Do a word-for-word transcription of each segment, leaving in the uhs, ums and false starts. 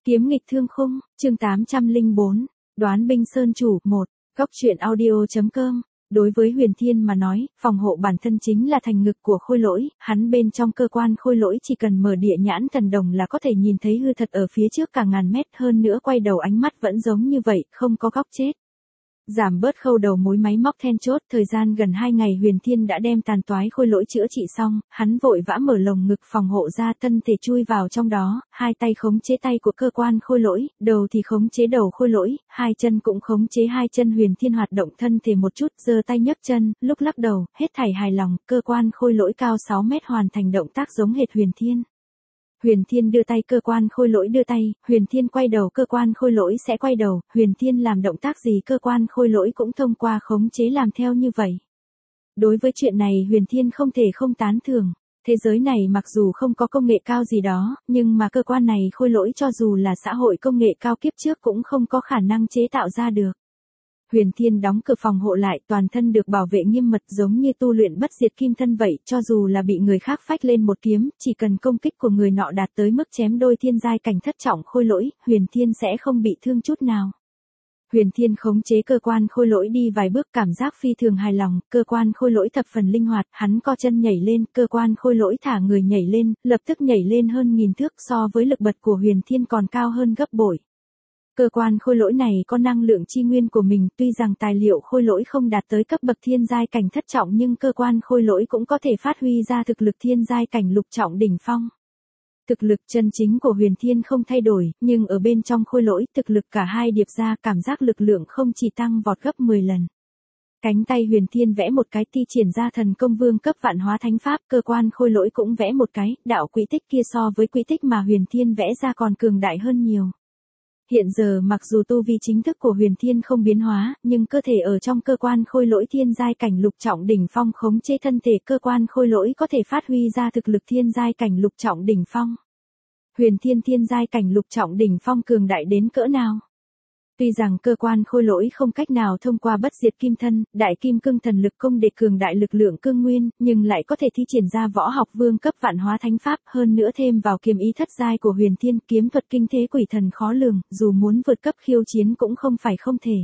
Kiếm nghịch thương khung, chương tám trăm lẻ bốn, đoán binh sơn chủ, một, góc truyện audio.com. Đối với Huyền Thiên mà nói, phòng hộ bản thân chính là thành ngực của khôi lỗi, hắn bên trong cơ quan khôi lỗi chỉ cần mở địa nhãn thần đồng là có thể nhìn thấy hư thật ở phía trước cả ngàn mét, hơn nữa quay đầu ánh mắt vẫn giống như vậy, không có góc chết. Giảm bớt khâu đầu mối máy móc then chốt, thời gian gần hai ngày Huyền Thiên đã đem tàn toái khôi lỗi chữa trị xong, hắn vội vã mở lồng ngực phòng hộ ra, thân thể chui vào trong đó, hai tay khống chế tay của cơ quan khôi lỗi, đầu thì khống chế đầu khôi lỗi, hai chân cũng khống chế hai chân. Huyền Thiên hoạt động thân thể một chút, giơ tay nhấc chân, lúc lắc đầu, hết thảy hài lòng, cơ quan khôi lỗi cao sáu mét hoàn thành động tác giống hệt Huyền Thiên. Huyền Thiên đưa tay, cơ quan khôi lỗi đưa tay, Huyền Thiên quay đầu, cơ quan khôi lỗi sẽ quay đầu, Huyền Thiên làm động tác gì cơ quan khôi lỗi cũng thông qua khống chế làm theo như vậy. Đối với chuyện này Huyền Thiên không thể không tán thưởng, thế giới này mặc dù không có công nghệ cao gì đó, nhưng mà cơ quan này khôi lỗi cho dù là xã hội công nghệ cao kiếp trước cũng không có khả năng chế tạo ra được. Huyền Thiên đóng cửa phòng hộ lại, toàn thân được bảo vệ nghiêm mật giống như tu luyện bất diệt kim thân vậy, cho dù là bị người khác phách lên một kiếm, chỉ cần công kích của người nọ đạt tới mức chém đôi thiên giai cảnh thất trọng khôi lỗi, Huyền Thiên sẽ không bị thương chút nào. Huyền Thiên khống chế cơ quan khôi lỗi đi vài bước, cảm giác phi thường hài lòng, cơ quan khôi lỗi thập phần linh hoạt, hắn co chân nhảy lên, cơ quan khôi lỗi thả người nhảy lên, lập tức nhảy lên hơn nghìn thước, so với lực bật của Huyền Thiên còn cao hơn gấp bội. Cơ quan khôi lỗi này có năng lượng chi nguyên của mình, tuy rằng tài liệu khôi lỗi không đạt tới cấp bậc thiên giai cảnh thất trọng nhưng cơ quan khôi lỗi cũng có thể phát huy ra thực lực thiên giai cảnh lục trọng đỉnh phong. Thực lực chân chính của Huyền Thiên không thay đổi, nhưng ở bên trong khôi lỗi, thực lực cả hai điệp ra, cảm giác lực lượng không chỉ tăng vọt gấp mười lần. Cánh tay Huyền Thiên vẽ một cái, thi triển ra thần công vương cấp vạn hóa thánh pháp, cơ quan khôi lỗi cũng vẽ một cái, đạo quỹ tích kia so với quỹ tích mà Huyền Thiên vẽ ra còn cường đại hơn nhiều. Hiện giờ mặc dù tu vi chính thức của Huyền Thiên không biến hóa, nhưng cơ thể ở trong cơ quan khôi lỗi thiên giai cảnh lục trọng đỉnh phong khống chế thân thể, cơ quan khôi lỗi có thể phát huy ra thực lực thiên giai cảnh lục trọng đỉnh phong. Huyền Thiên thiên giai cảnh lục trọng đỉnh phong cường đại đến cỡ nào? Tuy rằng cơ quan khôi lỗi không cách nào thông qua bất diệt kim thân, đại kim cương thần lực công để cường đại lực lượng cương nguyên, nhưng lại có thể thi triển ra võ học vương cấp vạn hóa thánh pháp, hơn nữa thêm vào kiếm ý thất giai của Huyền Thiên, kiếm thuật kinh thế quỷ thần khó lường, dù muốn vượt cấp khiêu chiến cũng không phải không thể.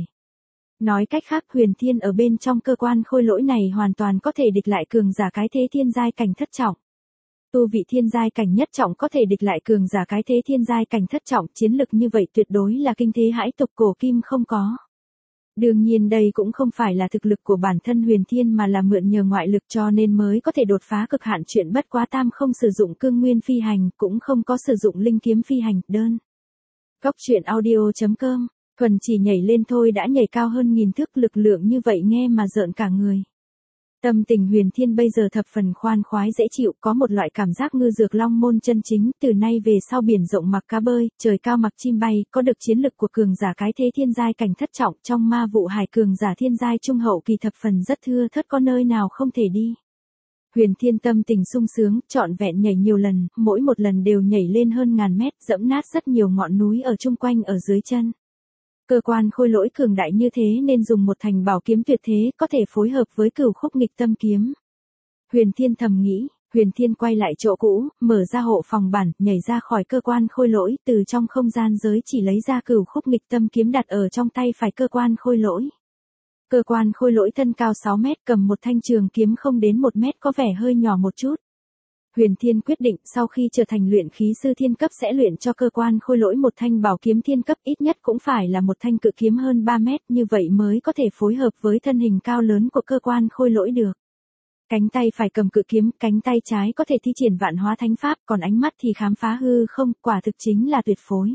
Nói cách khác, Huyền Thiên ở bên trong cơ quan khôi lỗi này hoàn toàn có thể địch lại cường giả cái thế thiên giai cảnh thất trọng. Tu vị thiên giai cảnh nhất trọng có thể địch lại cường giả cái thế thiên giai cảnh thất trọng, chiến lực như vậy tuyệt đối là kinh thế hãi tục, cổ kim không có. Đương nhiên đây cũng không phải là thực lực của bản thân Huyền Thiên mà là mượn nhờ ngoại lực cho nên mới có thể đột phá cực hạn, chuyện bất quá tam không sử dụng cương nguyên phi hành, cũng không có sử dụng linh kiếm phi hành, đơn. Góc truyện audio.com, thuần chỉ nhảy lên thôi đã nhảy cao hơn nghìn thước, lực lượng như vậy nghe mà rợn cả người. Tâm tình Huyền Thiên bây giờ thập phần khoan khoái dễ chịu, có một loại cảm giác ngư dược long môn chân chính, từ nay về sau biển rộng mặc cá bơi, trời cao mặc chim bay, có được chiến lực của cường giả cái thế thiên giai cảnh thất trọng, trong ma vụ hải cường giả thiên giai trung hậu kỳ thập phần rất thưa thớt, có nơi nào không thể đi. Huyền Thiên tâm tình sung sướng, trọn vẹn nhảy nhiều lần, mỗi một lần đều nhảy lên hơn ngàn mét, dẫm nát rất nhiều ngọn núi ở chung quanh ở dưới chân. Cơ quan khôi lỗi cường đại như thế nên dùng một thành bảo kiếm tuyệt thế có thể phối hợp với cửu khúc nghịch tâm kiếm. Huyền Thiên thầm nghĩ, Huyền Thiên quay lại chỗ cũ, mở ra hộ phòng bản, nhảy ra khỏi cơ quan khôi lỗi, từ trong không gian giới chỉ lấy ra cửu khúc nghịch tâm kiếm đặt ở trong tay phải cơ quan khôi lỗi. Cơ quan khôi lỗi thân cao sáu mét, cầm một thanh trường kiếm không đến một mét, có vẻ hơi nhỏ một chút. Huyền Thiên quyết định sau khi trở thành luyện khí sư thiên cấp sẽ luyện cho cơ quan khôi lỗi một thanh bảo kiếm thiên cấp, ít nhất cũng phải là một thanh cự kiếm hơn ba mét, như vậy mới có thể phối hợp với thân hình cao lớn của cơ quan khôi lỗi được. Cánh tay phải cầm cự kiếm, cánh tay trái có thể thi triển vạn hóa thánh pháp, còn ánh mắt thì khám phá hư không, quả thực chính là tuyệt phối.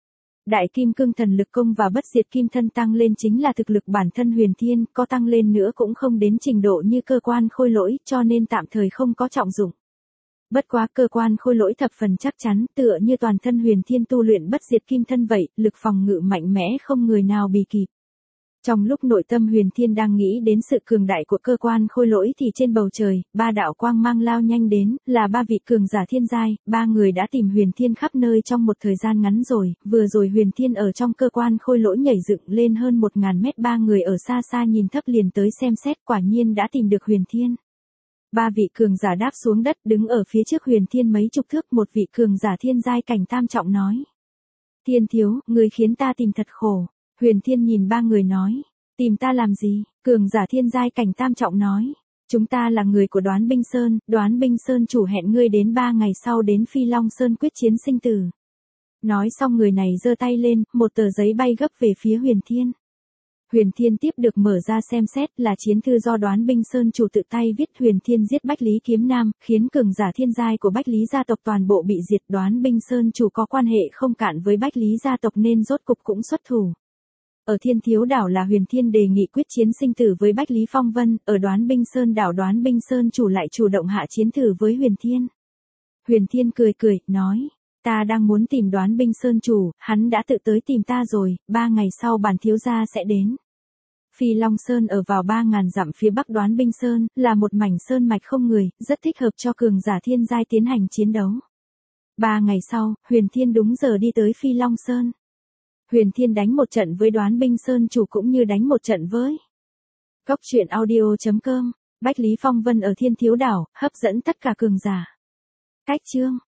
Đại kim cương thần lực công và bất diệt kim thân tăng lên chính là thực lực bản thân Huyền Thiên, có tăng lên nữa cũng không đến trình độ như cơ quan khôi lỗi, cho nên tạm thời không có trọng dụng. Bất quá cơ quan khôi lỗi thập phần chắc chắn, tựa như toàn thân Huyền Thiên tu luyện bất diệt kim thân vậy, lực phòng ngự mạnh mẽ không người nào bì kịp. Trong lúc nội tâm Huyền Thiên đang nghĩ đến sự cường đại của cơ quan khôi lỗi thì trên bầu trời, ba đạo quang mang lao nhanh đến, là ba vị cường giả thiên giai, ba người đã tìm Huyền Thiên khắp nơi trong một thời gian ngắn rồi, vừa rồi Huyền Thiên ở trong cơ quan khôi lỗi nhảy dựng lên hơn một ngàn mét, ba người ở xa xa nhìn thấp liền tới xem xét, quả nhiên đã tìm được Huyền Thiên. Ba vị cường giả đáp xuống đất, đứng ở phía trước Huyền Thiên mấy chục thước, một vị cường giả thiên giai cảnh tam trọng nói. Thiên thiếu, người khiến ta tìm thật khổ. Huyền Thiên nhìn ba người nói. Tìm ta làm gì? Cường giả thiên giai cảnh tam trọng nói. Chúng ta là người của Đoán Binh Sơn, Đoán Binh Sơn chủ hẹn ngươi đến ba ngày sau đến Phi Long Sơn quyết chiến sinh tử. Nói xong người này giơ tay lên, một tờ giấy bay gấp về phía Huyền Thiên. Huyền Thiên tiếp được mở ra xem xét là chiến thư do Đoán Binh Sơn chủ tự tay viết. Huyền Thiên giết Bách Lý Kiếm Nam, khiến cường giả thiên giai của Bách Lý gia tộc toàn bộ bị diệt. Đoán Binh Sơn chủ có quan hệ không cạn với Bách Lý gia tộc nên rốt cục cũng xuất thủ. Ở Thiên Thiếu đảo là Huyền Thiên đề nghị quyết chiến sinh tử với Bách Lý Phong Vân, ở Đoán Binh Sơn đảo Đoán Binh Sơn chủ lại chủ động hạ chiến thử với Huyền Thiên. Huyền Thiên cười cười, nói, ta đang muốn tìm Đoán Binh Sơn chủ, hắn đã tự tới tìm ta rồi, ba ngày sau bản thiếu gia sẽ đến. Phi Long Sơn ở vào ba ngàn dặm phía bắc Đoán Binh Sơn, là một mảnh sơn mạch không người, rất thích hợp cho cường giả thiên giai tiến hành chiến đấu. Ba ngày sau, Huyền Thiên đúng giờ đi tới Phi Long Sơn. Huyền Thiên đánh một trận với Đoán Binh Sơn chủ cũng như đánh một trận với Góc truyện audio chấm com. Bách Lý Phong Vân ở Thiên Thiếu đảo, hấp dẫn tất cả cường giả. Cách chương